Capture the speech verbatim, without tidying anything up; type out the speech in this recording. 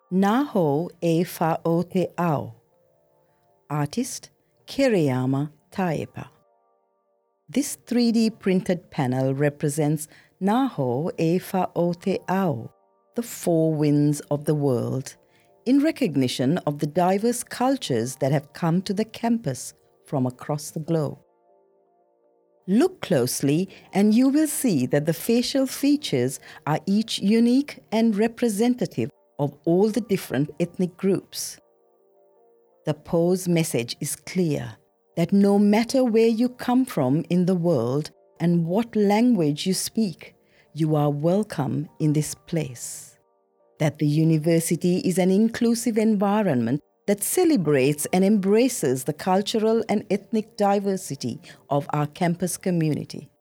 Naho e Fa'ote'au. Artist Kiriyama Taepa. This three D printed panel represents Naho e Fa'ote'au, the four winds of the world, in recognition of the diverse cultures that have come to the campus from across the globe. Look closely and you will see that the facial features are each unique and representative of all the different ethnic groups. The pose message is clear that no matter where you come from in the world and what language you speak, you are welcome in this place. That the university is an inclusive environment that celebrates and embraces the cultural and ethnic diversity of our campus community.